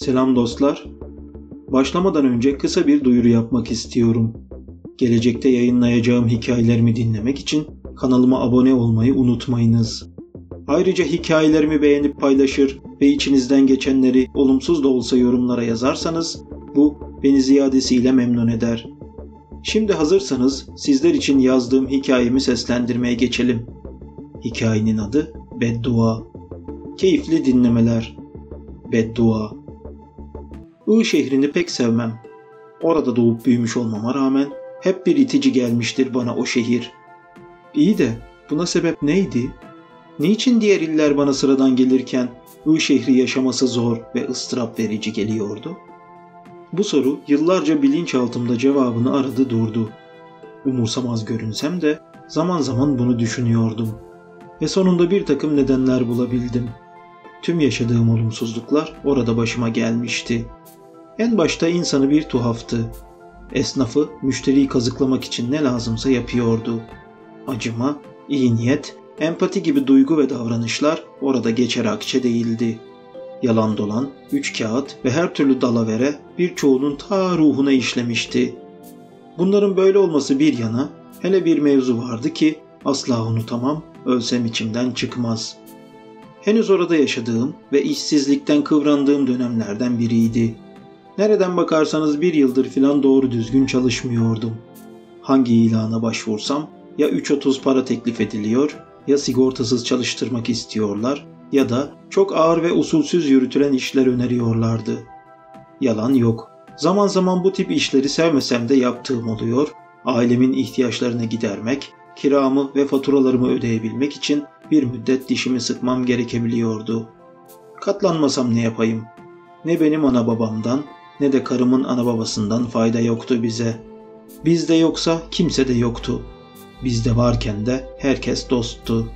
Selam dostlar. Başlamadan önce kısa bir duyuru yapmak istiyorum. Gelecekte yayınlayacağım hikayelerimi dinlemek için kanalıma abone olmayı unutmayınız. Ayrıca hikayelerimi beğenip paylaşır ve içinizden geçenleri olumsuz da olsa yorumlara yazarsanız bu beni ziyadesiyle memnun eder. Şimdi hazırsanız sizler için yazdığım hikayemi seslendirmeye geçelim. Hikayenin adı Beddua. Keyifli dinlemeler. Beddua. I şehrini pek sevmem. Orada doğup büyümüş olmama rağmen hep bir itici gelmiştir bana o şehir. İyi de buna sebep neydi? Niçin diğer iller bana sıradan gelirken I şehri yaşaması zor ve ıstırap verici geliyordu? Bu soru yıllarca bilinçaltımda cevabını aradı durdu. Umursamaz görünsem de zaman zaman bunu düşünüyordum. Ve sonunda bir takım nedenler bulabildim. Tüm yaşadığım olumsuzluklar orada başıma gelmişti. En başta insanı bir tuhaftı. Esnafı müşteriyi kazıklamak için ne lazımsa yapıyordu. Acıma, iyi niyet, empati gibi duygu ve davranışlar orada geçer akçe değildi. Yalan dolan, üç kağıt ve her türlü dalavere birçoğunun ta ruhuna işlemişti. Bunların böyle olması bir yana, hele bir mevzu vardı ki asla unutamam, ölsem içimden çıkmaz. Henüz orada yaşadığım ve işsizlikten kıvrandığım dönemlerden biriydi. Nereden bakarsanız bir yıldır filan doğru düzgün çalışmıyordum. Hangi ilana başvursam ya 3.30 para teklif ediliyor, ya sigortasız çalıştırmak istiyorlar ya da çok ağır ve usulsüz yürütülen işler öneriyorlardı. Yalan yok. Zaman zaman bu tip işleri sevmesem de yaptığım oluyor, ailemin ihtiyaçlarını gidermek, kiramı ve faturalarımı ödeyebilmek için bir müddet dişimi sıkmam gerekebiliyordu. Katlanmasam ne yapayım? Ne benim ana babamdan ne de karımın ana babasından fayda yoktu bize. Bizde yoksa kimse de yoktu. Bizde varken de herkes dosttu.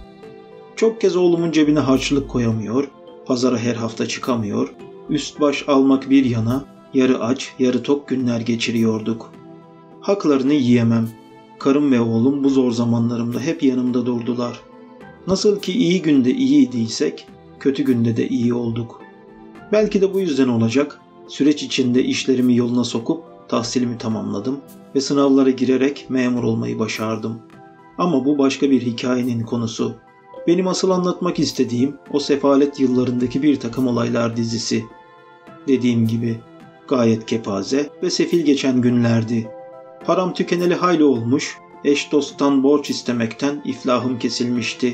Çok kez oğlumun cebine harçlık koyamıyor, pazara her hafta çıkamıyor, üst baş almak bir yana yarı aç yarı tok günler geçiriyorduk. Haklarını yiyemem. Karım ve oğlum bu zor zamanlarımda hep yanımda durdular. Nasıl ki iyi günde iyiydiysek, kötü günde de iyi olduk. Belki de bu yüzden olacak, süreç içinde işlerimi yoluna sokup tahsilimi tamamladım ve sınavlara girerek memur olmayı başardım. Ama bu başka bir hikayenin konusu. Benim asıl anlatmak istediğim o sefalet yıllarındaki bir takım olaylar dizisi. Dediğim gibi gayet kepaze ve sefil geçen günlerdi. Param tükeneli hayli olmuş, eş dosttan borç istemekten iflahım kesilmişti.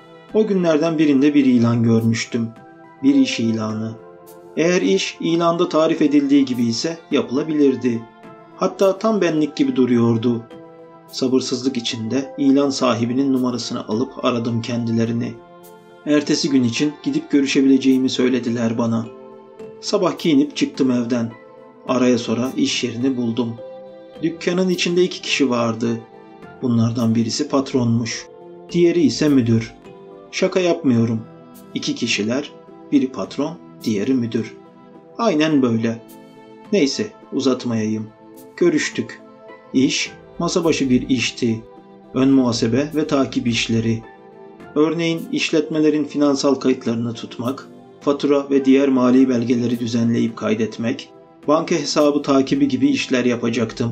O günlerden birinde bir ilan görmüştüm. Bir iş ilanı. Eğer iş ilanda tarif edildiği gibi ise yapılabilirdi. Hatta tam benlik gibi duruyordu. Sabırsızlık içinde ilan sahibinin numarasını alıp aradım kendilerini. Ertesi gün için gidip görüşebileceğimi söylediler bana. Sabah giyinip çıktım evden. Araya sonra iş yerini buldum. Dükkanın içinde 2 kişi vardı. Bunlardan birisi patronmuş. Diğeri ise müdür. Şaka yapmıyorum. 2 kişiler, biri patron, diğeri müdür. Aynen böyle. Neyse uzatmayayım. Görüştük. İş, masa başı bir işti. Ön muhasebe ve takip işleri. Örneğin işletmelerin finansal kayıtlarını tutmak, fatura ve diğer mali belgeleri düzenleyip kaydetmek, banka hesabı takibi gibi işler yapacaktım.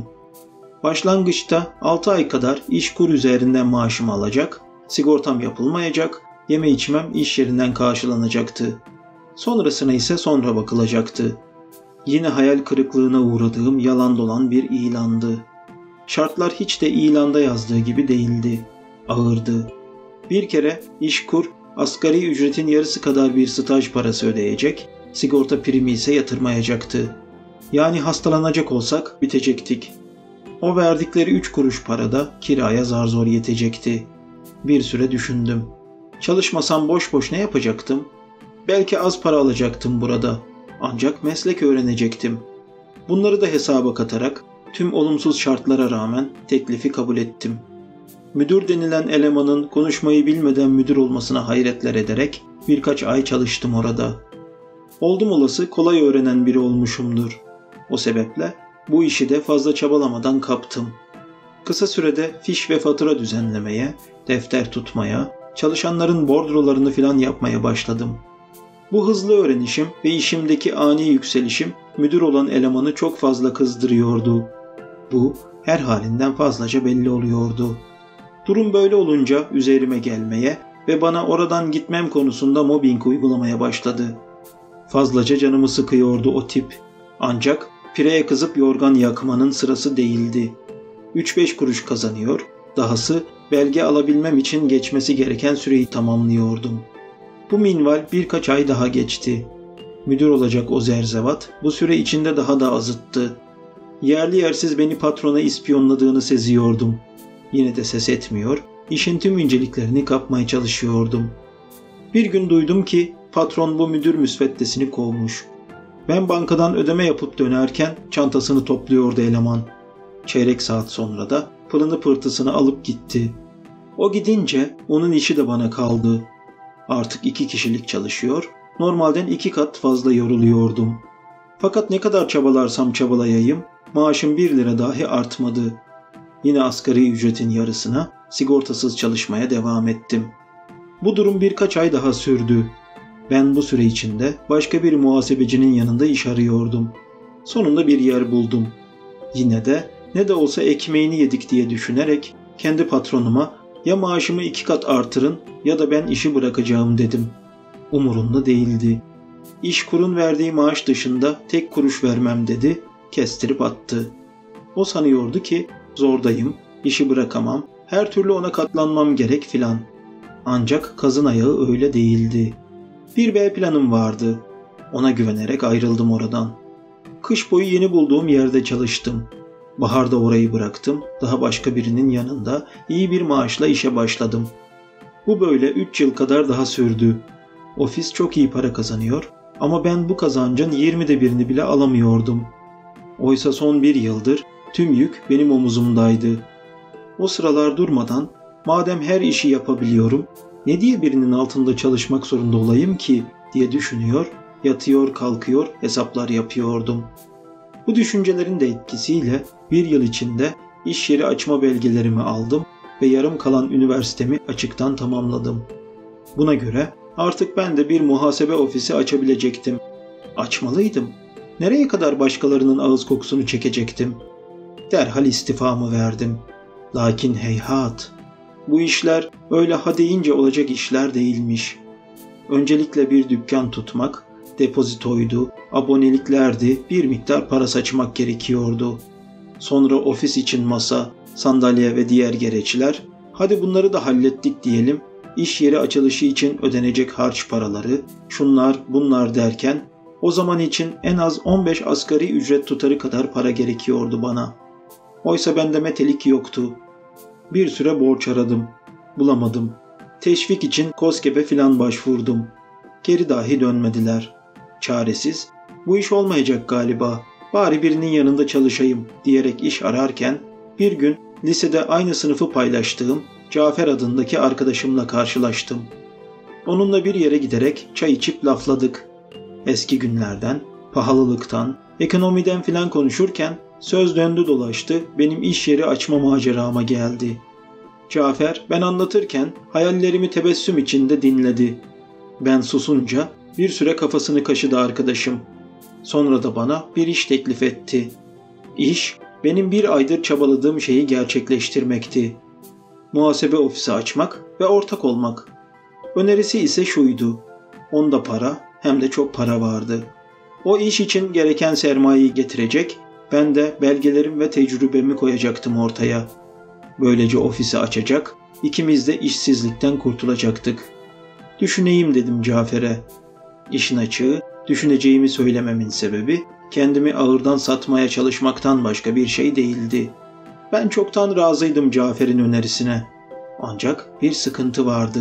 Başlangıçta 6 ay kadar iş kur üzerinden maaşımı alacak, sigortam yapılmayacak, yeme içmem iş yerinden karşılanacaktı. Sonrasına ise sonra bakılacaktı. Yine hayal kırıklığına uğradığım yalan dolan bir ilandı. Şartlar hiç de ilanda yazdığı gibi değildi. Ağırdı. Bir kere işkur asgari ücretin yarısı kadar bir staj parası ödeyecek, sigorta primi ise yatırmayacaktı. Yani hastalanacak olsak bitecektik. O verdikleri 3 kuruş parada kiraya zar zor yetecekti. Bir süre düşündüm. Çalışmasam boş boş ne yapacaktım? Belki az para alacaktım burada. Ancak meslek öğrenecektim. Bunları da hesaba katarak tüm olumsuz şartlara rağmen teklifi kabul ettim. Müdür denilen elemanın konuşmayı bilmeden müdür olmasına hayretler ederek birkaç ay çalıştım orada. Oldum olası kolay öğrenen biri olmuşumdur. O sebeple bu işi de fazla çabalamadan kaptım. Kısa sürede fiş ve fatura düzenlemeye, defter tutmaya, çalışanların bordrolarını filan yapmaya başladım. Bu hızlı öğrenişim ve işimdeki ani yükselişim müdür olan elemanı çok fazla kızdırıyordu. Bu her halinden fazlaca belli oluyordu. Durum böyle olunca üzerime gelmeye ve bana oradan gitmem konusunda mobbing uygulamaya başladı. Fazlaca canımı sıkıyordu o tip. Ancak pireye kızıp yorgan yakmanın sırası değildi. 3-5 kuruş kazanıyor, dahası belge alabilmem için geçmesi gereken süreyi tamamlıyordum. Bu minval birkaç ay daha geçti. Müdür olacak o zerzevat bu süre içinde daha da azıttı. Yerli yersiz beni patrona ispiyonladığını seziyordum. Yine de ses etmiyor, işin tüm inceliklerini kapmaya çalışıyordum. Bir gün duydum ki patron bu müdür müsveddesini kovmuş. Ben bankadan ödeme yapıp dönerken çantasını topluyordu eleman. Çeyrek saat sonra da pılını pırtısını alıp gitti. O gidince onun işi de bana kaldı. Artık 2 kişilik çalışıyor, normalden 2 kat fazla yoruluyordum. Fakat ne kadar çabalarsam çabalayayım, maaşım 1 lira dahi artmadı. Yine asgari ücretin yarısına sigortasız çalışmaya devam ettim. Bu durum birkaç ay daha sürdü. Ben bu süre içinde başka bir muhasebecinin yanında iş arıyordum. Sonunda bir yer buldum. Yine de ne de olsa ekmeğini yedik diye düşünerek kendi patronuma ya maaşımı 2 kat artırın ya da ben işi bırakacağım dedim. Umurunda değildi. İşkur'un verdiği maaş dışında tek kuruş vermem dedi, kestirip attı. O sanıyordu ki zordayım, işi bırakamam, her türlü ona katlanmam gerek filan. Ancak kazın ayağı öyle değildi. Bir B planım vardı. Ona güvenerek ayrıldım oradan. Kış boyu yeni bulduğum yerde çalıştım. Baharda orayı bıraktım, daha başka birinin yanında iyi bir maaşla işe başladım. Bu böyle 3 yıl kadar daha sürdü. Ofis çok iyi para kazanıyor ama ben bu kazancın 20'de birini bile alamıyordum. Oysa son 1 yıldır tüm yük benim omuzumdaydı. O sıralar durmadan, madem her işi yapabiliyorum, ne diye birinin altında çalışmak zorunda olayım ki diye düşünüyor, yatıyor kalkıyor hesaplar yapıyordum. Bu düşüncelerin de etkisiyle 1 yıl içinde iş yeri açma belgelerimi aldım ve yarım kalan üniversitemi açıktan tamamladım. Buna göre artık ben de bir muhasebe ofisi açabilecektim. Açmalıydım. Nereye kadar başkalarının ağız kokusunu çekecektim? Derhal istifamı verdim. Lakin heyhat, bu işler öyle ha deyince olacak işler değilmiş. Öncelikle bir dükkan tutmak, depozitoydu, aboneliklerdi, bir miktar para saçmak gerekiyordu. Sonra ofis için masa, sandalye ve diğer gereçler, hadi bunları da hallettik diyelim, iş yeri açılışı için ödenecek harç paraları, şunlar bunlar derken, o zaman için en az 15 asgari ücret tutarı kadar para gerekiyordu bana. Oysa bende metelik yoktu. Bir süre borç aradım. Bulamadım. Teşvik için KOSGEB'e filan başvurdum. Geri dahi dönmediler. Çaresiz, bu iş olmayacak galiba, bari birinin yanında çalışayım diyerek iş ararken, bir gün lisede aynı sınıfı paylaştığım Cafer adındaki arkadaşımla karşılaştım. Onunla bir yere giderek çay içip lafladık. Eski günlerden, pahalılıktan, ekonomiden filan konuşurken söz döndü dolaştı benim iş yeri açma macerama geldi. Cafer ben anlatırken hayallerimi tebessüm içinde dinledi. Ben susunca bir süre kafasını kaşıdı arkadaşım. Sonra da bana bir iş teklif etti. İş benim 1 aydır çabaladığım şeyi gerçekleştirmekti. Muhasebe ofisi açmak ve ortak olmak. Önerisi ise şuydu. Onda para hem de çok para vardı. O iş için gereken sermayeyi getirecek, ben de belgelerim ve tecrübemi koyacaktım ortaya. Böylece ofisi açacak, ikimiz de işsizlikten kurtulacaktık. Düşüneyim dedim Cafer'e. İşin açığı, düşüneceğimi söylememin sebebi, kendimi ağırdan satmaya çalışmaktan başka bir şey değildi. Ben çoktan razıydım Cafer'in önerisine. Ancak bir sıkıntı vardı.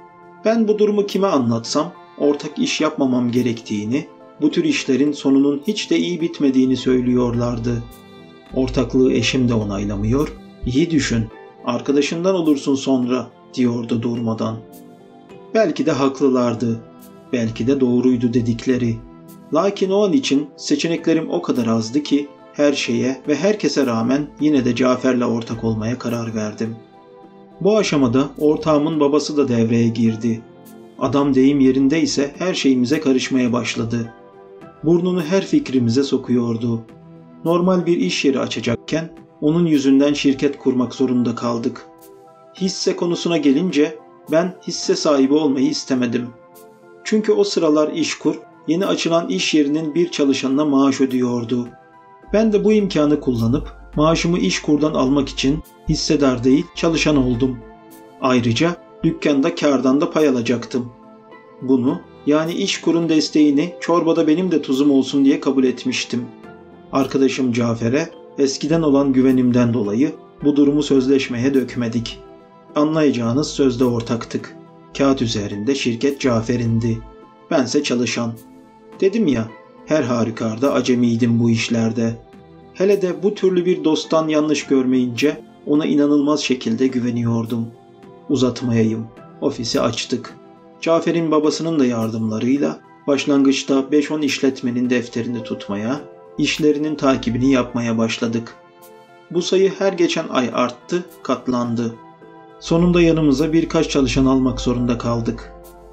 Ben bu durumu kime anlatsam, ortak iş yapmamam gerektiğini, bu tür işlerin sonunun hiç de iyi bitmediğini söylüyorlardı. Ortaklığı eşim de onaylamıyor, iyi düşün, arkadaşından olursun sonra, diyordu durmadan. Belki de haklılardı, belki de doğruydu dedikleri. Lakin o an için seçeneklerim o kadar azdı ki, her şeye ve herkese rağmen yine de Cafer'le ortak olmaya karar verdim. Bu aşamada ortağımın babası da devreye girdi. Adam deyim yerindeyse her şeyimize karışmaya başladı. Burnunu her fikrimize sokuyordu. Normal bir iş yeri açacakken onun yüzünden şirket kurmak zorunda kaldık. Hisse konusuna gelince ben hisse sahibi olmayı istemedim. Çünkü o sıralar İşkur yeni açılan iş yerinin bir çalışanına maaş ödüyordu. Ben de bu imkanı kullanıp maaşımı İşkur'dan almak için hissedar değil çalışan oldum. Ayrıca dükkanda kârdan da pay alacaktım. Bunu yani İşkur'un desteğini çorbada benim de tuzum olsun diye kabul etmiştim. Arkadaşım Cafer'e eskiden olan güvenimden dolayı bu durumu sözleşmeye dökmedik. Anlayacağınız sözde ortaktık. Kağıt üzerinde şirket Cafer'indi. Bense çalışan. Dedim ya, her halükarda acemiydim bu işlerde. Hele de bu türlü bir dosttan yanlış görmeyince ona inanılmaz şekilde güveniyordum. Uzatmayayım. Ofisi açtık. Cafer'in babasının da yardımlarıyla başlangıçta 5-10 işletmenin defterini tutmaya, işlerinin takibini yapmaya başladık. Bu sayı her geçen ay arttı, katlandı. Sonunda yanımıza birkaç çalışan almak zorunda kaldık.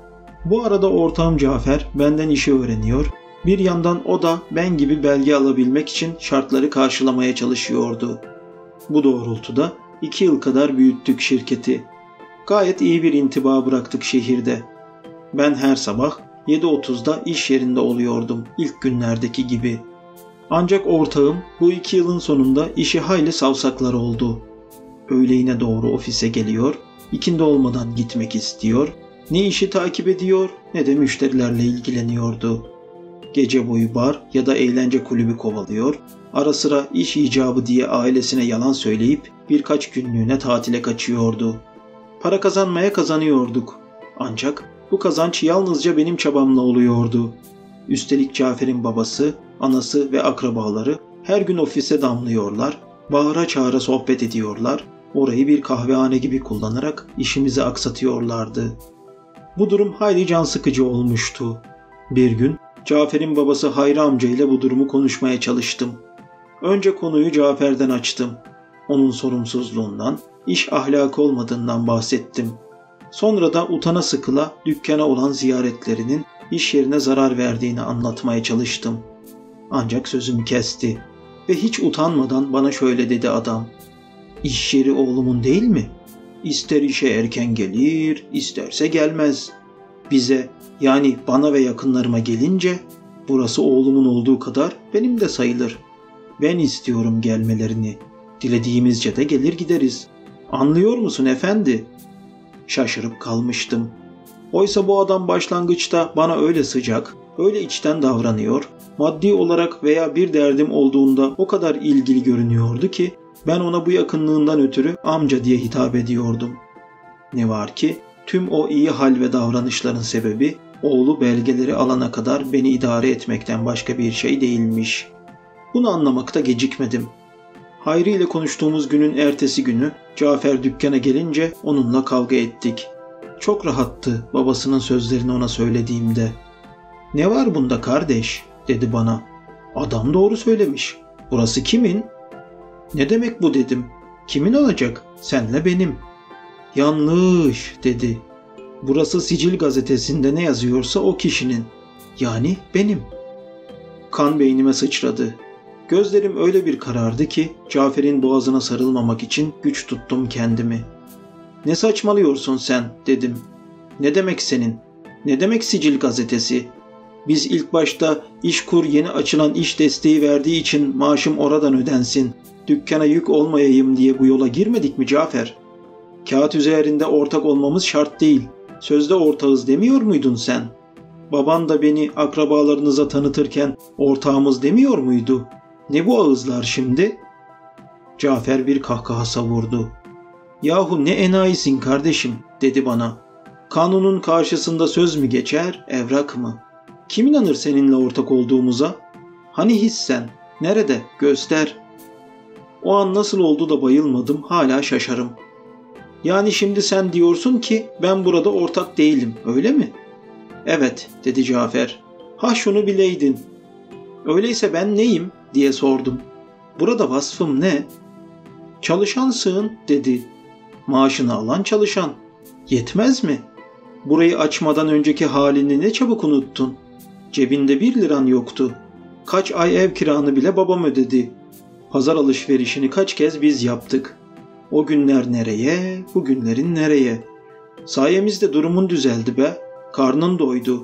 Bu arada ortağım Cafer benden işi öğreniyor, bir yandan o da ben gibi belge alabilmek için şartları karşılamaya çalışıyordu. Bu doğrultuda 2 yıl kadar büyüttük şirketi. Gayet iyi bir intiba bıraktık şehirde. Ben her sabah 7.30'da iş yerinde oluyordum ilk günlerdeki gibi. Ancak ortağım bu 2 yılın sonunda işi hayli savsaklar oldu. Öğleyine doğru ofise geliyor, ikindi olmadan gitmek istiyor, ne işi takip ediyor ne de müşterilerle ilgileniyordu. Gece boyu bar ya da eğlence kulübü kovalıyor, ara sıra iş icabı diye ailesine yalan söyleyip birkaç günlüğüne tatile kaçıyordu. Para kazanmaya kazanıyorduk. Ancak bu kazanç yalnızca benim çabamla oluyordu. Üstelik Cafer'in babası, anası ve akrabaları her gün ofise damlıyorlar, bağıra çağıra sohbet ediyorlar, orayı bir kahvehane gibi kullanarak işimizi aksatıyorlardı. Bu durum hayli can sıkıcı olmuştu. Bir gün Cafer'in babası Hayri amca ile bu durumu konuşmaya çalıştım. Önce konuyu Cafer'den açtım. Onun sorumsuzluğundan, iş ahlakı olmadığından bahsettim. Sonra da utana sıkıla dükkana olan ziyaretlerinin iş yerine zarar verdiğini anlatmaya çalıştım. Ancak sözümü kesti ve hiç utanmadan bana şöyle dedi adam. İş yeri oğlumun değil mi? İster işe erken gelir, isterse gelmez. Bize, yani bana ve yakınlarıma gelince burası oğlumun olduğu kadar benim de sayılır. Ben istiyorum gelmelerini. Dilediğimizce de gelir gideriz. Anlıyor musun efendi? Şaşırıp kalmıştım. Oysa bu adam başlangıçta bana öyle sıcak, öyle içten davranıyor, maddi olarak veya bir derdim olduğunda o kadar ilgili görünüyordu ki ben ona bu yakınlığından ötürü amca diye hitap ediyordum. Ne var ki tüm o iyi hal ve davranışların sebebi oğlu belgeleri alana kadar beni idare etmekten başka bir şey değilmiş. Bunu anlamakta gecikmedim. Hayri ile konuştuğumuz günün ertesi günü Cafer dükkana gelince onunla kavga ettik. Çok rahattı babasının sözlerini ona söylediğimde. "Ne var bunda kardeş?" dedi bana. "Adam doğru söylemiş. Burası kimin?" "Ne demek bu?" dedim. "Kimin olacak? Senle benim." "Yanlış," dedi. "Burası Sicil gazetesinde ne yazıyorsa o kişinin. Yani benim." Kan beynime sıçradı. Gözlerim öyle bir karardı ki Cafer'in boğazına sarılmamak için güç tuttum kendimi. "Ne saçmalıyorsun sen?" dedim. "Ne demek senin? Ne demek Sicil gazetesi? Biz ilk başta İşkur yeni açılan iş desteği verdiği için maaşım oradan ödensin, dükkana yük olmayayım diye bu yola girmedik mi Cafer? Kağıt üzerinde ortak olmamız şart değil. Sözde ortağız demiyor muydun sen? Baban da beni akrabalarınıza tanıtırken ortağımız demiyor muydu? Ne bu ağızlar şimdi?" Cafer bir kahkaha savurdu. "Yahu ne enayisin kardeşim," dedi bana. "Kanunun karşısında söz mü geçer, evrak mı? Kim inanır seninle ortak olduğumuza? Hani hissen? Nerede? Göster." O an nasıl oldu da bayılmadım, hala şaşarım. "Yani şimdi sen diyorsun ki ben burada ortak değilim, öyle mi?" "Evet," dedi Cafer. "Ha şunu bileydin." "Öyleyse ben neyim?" diye sordum. "Burada vasfım ne?" "Çalışansın," dedi. "Maaşını alan çalışan. Yetmez mi?" Burayı açmadan önceki halini ne çabuk unuttun. Cebinde 1 liran yoktu. Kaç ay ev kiranı bile babam ödedi. Pazar alışverişini kaç kez biz yaptık. O günler nereye, bu günlerin nereye? Sayemizde durumun düzeldi be. Karnın doydu.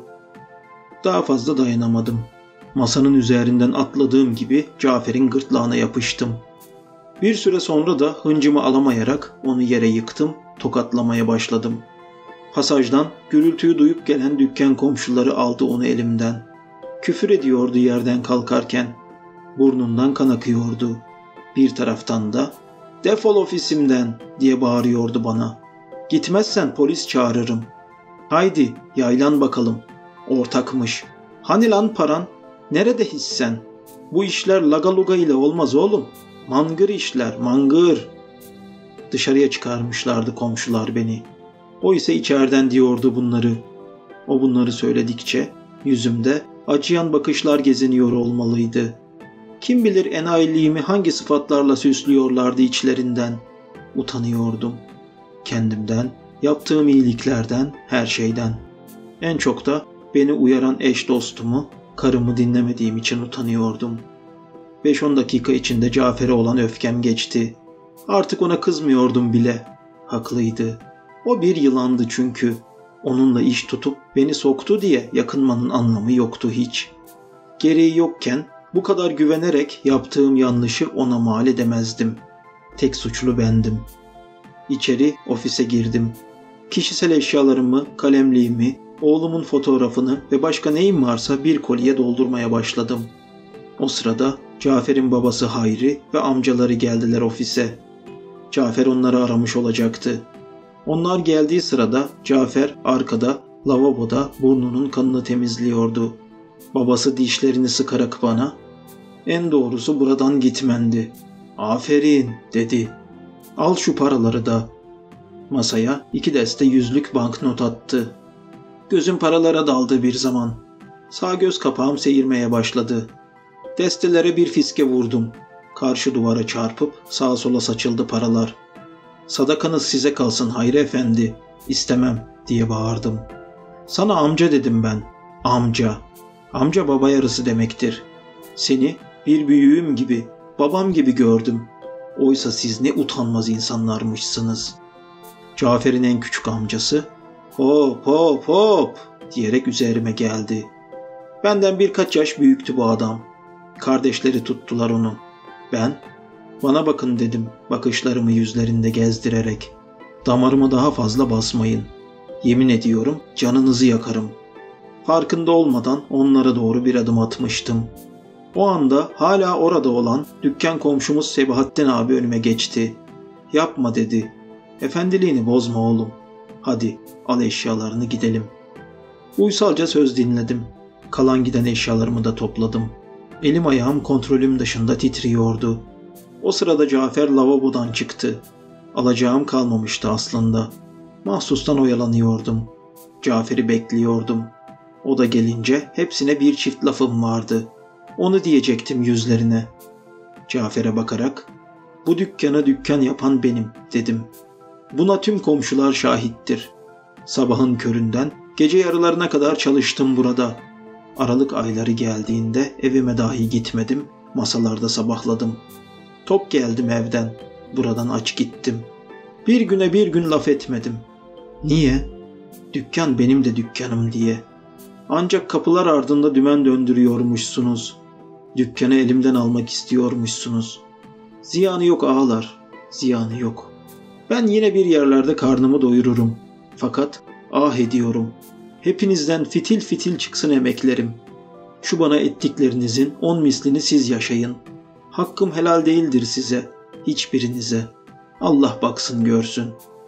Daha fazla dayanamadım. Masanın üzerinden atladığım gibi Cafer'in gırtlağına yapıştım. Bir süre sonra da hıncımı alamayarak onu yere yıktım, tokatlamaya başladım. Pasajdan gürültüyü duyup gelen dükkan komşuları aldı onu elimden. Küfür ediyordu yerden kalkarken. Burnundan kan akıyordu. Bir taraftan da "Defol ofisimden!" diye bağırıyordu bana. "Gitmezsen polis çağırırım. Haydi yaylan bakalım. Ortakmış. Hani lan paran? Nerede hissen? Bu işler lagaluga ile olmaz oğlum. Mangır işler, mangır." Dışarıya çıkarmışlardı komşular beni. O ise içeriden diyordu bunları. O bunları söyledikçe yüzümde acıyan bakışlar geziniyor olmalıydı. Kim bilir enayiliğimi hangi sıfatlarla süslüyorlardı içlerinden. Utanıyordum. Kendimden, yaptığım iyiliklerden, her şeyden. En çok da beni uyaran eş dostumu, karımı dinlemediğim için utanıyordum. 5-10 dakika içinde Cafer'e olan öfkem geçti. Artık ona kızmıyordum bile. Haklıydı. O bir yılandı çünkü. Onunla iş tutup beni soktu diye yakınmanın anlamı yoktu hiç. Gereği yokken bu kadar güvenerek yaptığım yanlışı ona mal edemezdim. Tek suçlu bendim. İçeri ofise girdim. Kişisel eşyalarımı, kalemliğimi, oğlumun fotoğrafını ve başka neyim varsa bir kolye doldurmaya başladım. O sırada Cafer'in babası Hayri ve amcaları geldiler ofise. Cafer onları aramış olacaktı. Onlar geldiği sırada Cafer arkada lavaboda burnunun kanını temizliyordu. Babası dişlerini sıkarak bana "En doğrusu buradan gitmendi. Aferin," dedi. "Al şu paraları da." Masaya 2 deste 100'lük banknot attı. Gözüm paralara daldı bir zaman. Sağ göz kapağım seyirmeye başladı. Destelere bir fiske vurdum. Karşı duvara çarpıp sağa sola saçıldı paralar. "Sadakanız size kalsın Hayri Efendi. İstemem," diye bağırdım. "Sana amca dedim ben. Amca. Amca baba yarısı demektir. Seni bir büyüğüm gibi, babam gibi gördüm. Oysa siz ne utanmaz insanlarmışsınız." Cafer'in en küçük amcası "Hop hop hop" diyerek üzerime geldi. Benden birkaç yaş büyüktü bu adam. Kardeşleri tuttular onu. Ben "Bana bakın," dedim bakışlarımı yüzlerinde gezdirerek. "Damarıma daha fazla basmayın. Yemin ediyorum canınızı yakarım." Farkında olmadan onlara doğru bir adım atmıştım. O anda hala orada olan dükkan komşumuz Sebahattin abi önüme geçti. "Yapma," dedi. "Efendiliğini bozma oğlum. Hadi al eşyalarını gidelim." Uysalca söz dinledim. Kalan giden eşyalarımı da topladım. Elim ayağım kontrolüm dışında titriyordu. O sırada Cafer lavabodan çıktı. Alacağım kalmamıştı aslında. Mahsustan oyalanıyordum. Cafer'i bekliyordum. O da gelince hepsine bir çift lafım vardı. Onu diyecektim yüzlerine. Cafer'e bakarak "Bu dükkanı dükkan yapan benim," dedim. "Buna tüm komşular şahittir. Sabahın köründen gece yarılarına kadar çalıştım burada. Aralık ayları geldiğinde evime dahi gitmedim, masalarda sabahladım. Tok geldim evden, buradan aç gittim. Bir güne bir gün laf etmedim. Niye? Dükkan benim de dükkanım diye. Ancak kapılar ardında dümen döndürüyormuşsunuz. Dükkanı elimden almak istiyormuşsunuz. Ziyanı yok ağalar, ziyanı yok. Ben yine bir yerlerde karnımı doyururum. Fakat ah ediyorum. Hepinizden fitil fitil çıksın emeklerim. Şu bana ettiklerinizin 10 mislini siz yaşayın. Hakkım helal değildir size, hiçbirinize. Allah baksın görsün."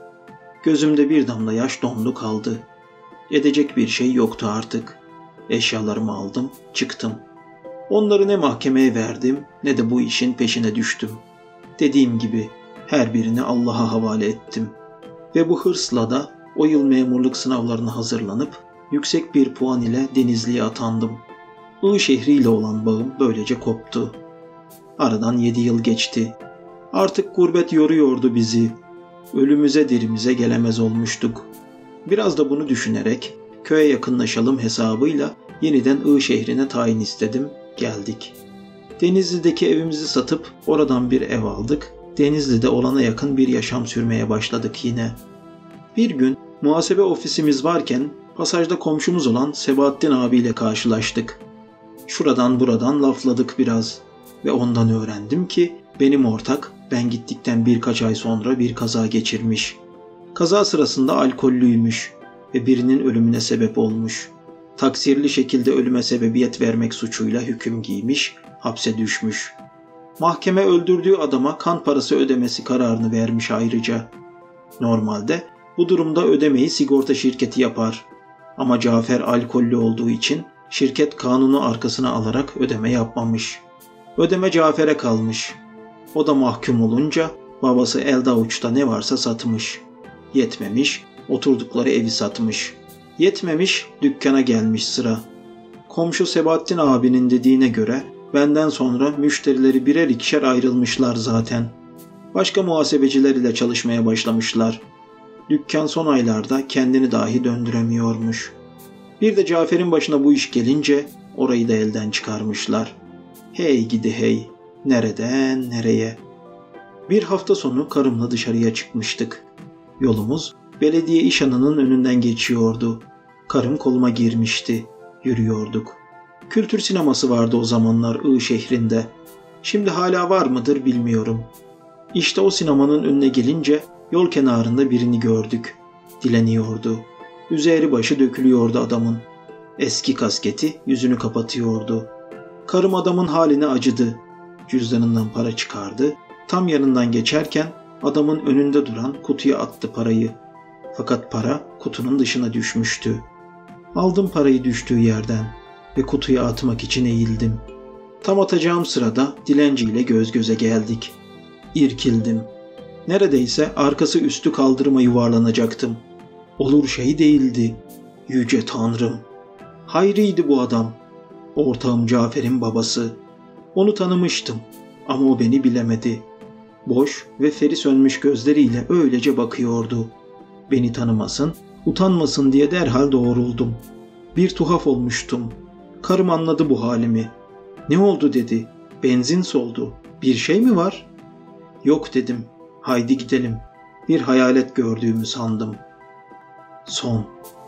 Gözümde bir damla yaş dondu kaldı. Edecek bir şey yoktu artık. Eşyalarımı aldım, çıktım. Onları ne mahkemeye verdim ne de bu işin peşine düştüm. Dediğim gibi her birini Allah'a havale ettim. Ve bu hırsla da o yıl memurluk sınavlarına hazırlanıp yüksek bir puan ile Denizli'ye atandım. I şehriyle olan bağım böylece koptu. Aradan 7 yıl geçti. Artık gurbet yoruyordu bizi. Ölümüze dirimize gelemez olmuştuk. Biraz da bunu düşünerek köye yakınlaşalım hesabıyla yeniden I şehrine tayin istedim, geldik. Denizli'deki evimizi satıp oradan bir ev aldık. Denizli'de olana yakın bir yaşam sürmeye başladık yine. Bir gün muhasebe ofisimiz varken pasajda komşumuz olan Sebahattin abiyle karşılaştık. Şuradan buradan lafladık biraz ve ondan öğrendim ki benim ortak ben gittikten birkaç ay sonra bir kaza geçirmiş. Kaza sırasında alkollüymüş ve birinin ölümüne sebep olmuş. Taksirli şekilde ölüme sebebiyet vermek suçuyla hüküm giymiş, hapse düşmüş. Mahkeme öldürdüğü adama kan parası ödemesi kararını vermiş ayrıca. Normalde bu durumda ödemeyi sigorta şirketi yapar. Ama Cafer alkollü olduğu için şirket kanunu arkasına alarak ödeme yapmamış. Ödeme Cafer'e kalmış. O da mahkum olunca babası elde avuçta ne varsa satmış. Yetmemiş, oturdukları evi satmış. Yetmemiş, dükkana gelmiş sıra. Komşu Sebahattin abinin dediğine göre benden sonra müşterileri birer ikişer ayrılmışlar zaten. Başka muhasebeciler ile çalışmaya başlamışlar. Dükkan son aylarda kendini dahi döndüremiyormuş. Bir de Cafer'in başına bu iş gelince orayı da elden çıkarmışlar. Hey gidi hey, nereden nereye? Bir hafta sonu karımla dışarıya çıkmıştık. Yolumuz belediye işhanının önünden geçiyordu. Karım koluma girmişti. Yürüyorduk. Kültür sineması vardı o zamanlar I şehrinde. Şimdi hala var mıdır bilmiyorum. İşte o sinemanın önüne gelince yol kenarında birini gördük. Dileniyordu. Üzeri başı dökülüyordu adamın. Eski kasketi yüzünü kapatıyordu. Karım adamın haline acıdı. Cüzdanından para çıkardı. Tam yanından geçerken adamın önünde duran kutuya attı parayı. Fakat para kutunun dışına düşmüştü. Aldım parayı düştüğü yerden ve kutuya atmak için eğildim. Tam atacağım sırada dilenciyle göz göze geldik. İrkildim. Neredeyse arkası üstü kaldırıma yuvarlanacaktım. Olur şey değildi. Yüce Tanrım. Hayri'ydi bu adam. Ortağım Cafer'in babası. Onu tanımıştım ama o beni bilemedi. Boş ve feri sönmüş gözleriyle öylece bakıyordu. Beni tanımasın, utanmasın diye derhal doğruldum. Bir tuhaf olmuştum. Karım anladı bu halimi. Ne oldu dedi. Benzin soldu. Bir şey mi var? Yok dedim. Haydi gidelim. Bir hayalet gördüğümü sandım. Son.